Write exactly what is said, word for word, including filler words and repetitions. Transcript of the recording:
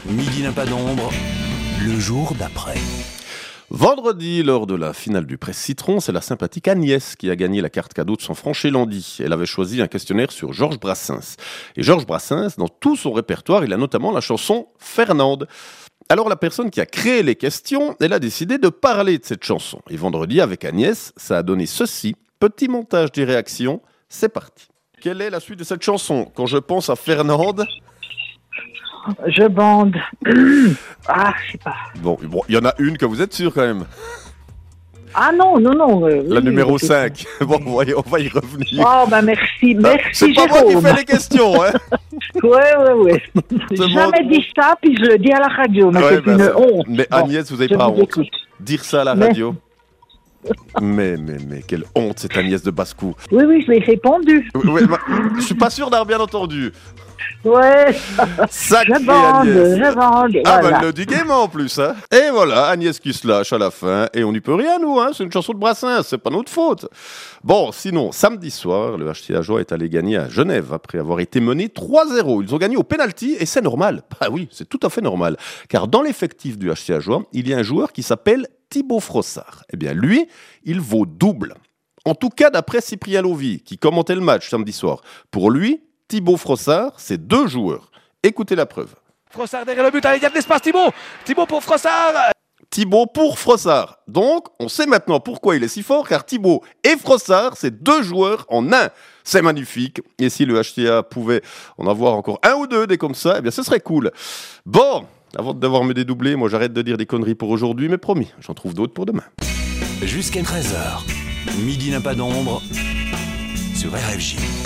Midi n'a pas d'ombre, le jour d'après. Vendredi, lors de la finale du Presse Citron, c'est la sympathique Agnès qui a gagné la carte cadeau de son franc chez Landy. Elle avait choisi un questionnaire sur Georges Brassens. Et Georges Brassens, dans tout son répertoire, il a notamment la chanson Fernande. Alors la personne qui a créé les questions, elle a décidé de parler de cette chanson. Et vendredi, avec Agnès, ça a donné ceci. Petit montage des réactions, c'est parti. Quelle est la suite de cette chanson? Quand je pense à Fernande... Je bande. Ah, je sais pas. Bon, bon, il y en a une que vous êtes sûr quand même. Ah non, non, non. euh, La oui, numéro oui, cinq. Bon, on va y, on va y revenir. Oh, bah merci, Ah, merci c'est pas Jérôme. moi qui fais les questions, hein. Ouais, ouais, ouais. J'ai C'est jamais bon. dit ça, puis je le dis à la radio, mais Ouais, c'est bah, une c'est- honte. Mais Bon, Agnès, vous avez je pas vous honte. écoute. Dire ça à la Mais- radio. Mais, mais, mais, quelle honte, cette Agnès de Bascou. Oui, oui, je l'ai répondu. Ouais, ouais, bah, je suis pas sûr d'avoir bien entendu. Ouais, Sacrée je bande, Agnès. je bande. Ah, bah, Voilà. elle le dit gaiement en plus, hein. Et voilà, Agnès qui se lâche à la fin. Et on n'y peut rien, nous, hein. C'est une chanson de Brassens, c'est pas notre faute. Bon, sinon, samedi soir, le H C Ajoie est allé gagner à Genève après avoir été mené trois zéro. Ils ont gagné au pénalty et c'est normal. Bah oui, c'est tout à fait normal. Car dans l'effectif du H C Ajoie, il y a un joueur qui s'appelle Thibaut Frossard. Eh bien, lui, il vaut double. En tout cas, d'après Cyprien Lovy, qui commentait le match samedi soir. Pour lui, Thibaut Frossard, c'est deux joueurs. Écoutez la preuve. Frossard derrière le but, allez, il y a de l'espace, Thibaut Thibaut pour Frossard. Thibaut pour Frossard. Donc, on sait maintenant pourquoi il est si fort, car Thibaut et Frossard, c'est deux joueurs en un. C'est magnifique. Et si le H C A pouvait en avoir encore un ou deux des comme ça, eh bien, ce serait cool. Bon, avant de devoir me dédoubler, moi, j'arrête de dire des conneries pour aujourd'hui, mais promis, j'en trouve d'autres pour demain. Jusqu'à treize heures, Midi n'a pas d'ombre sur R F J.